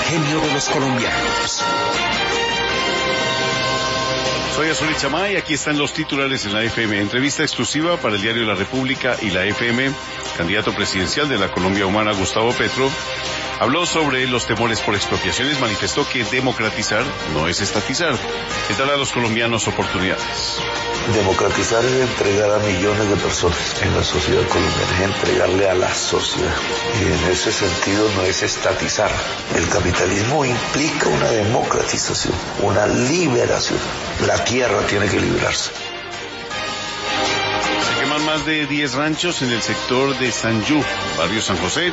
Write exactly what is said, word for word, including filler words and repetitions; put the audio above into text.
genio de los colombianos. Soy Azul Chamá y aquí están los titulares en la F M. Entrevista exclusiva para el diario La República y la F M. Candidato presidencial de la Colombia Humana, Gustavo Petro, habló sobre los temores por expropiaciones. Manifestó que democratizar no es estatizar, es dar a los colombianos oportunidades. Democratizar es entregar a millones de personas en la sociedad colombiana, es entregarle a la sociedad. Y en ese sentido no es estatizar. El capitalismo implica una democratización, una liberación. La tierra tiene que liberarse. Se queman más de diez ranchos en el sector de Sanjú, barrio San José.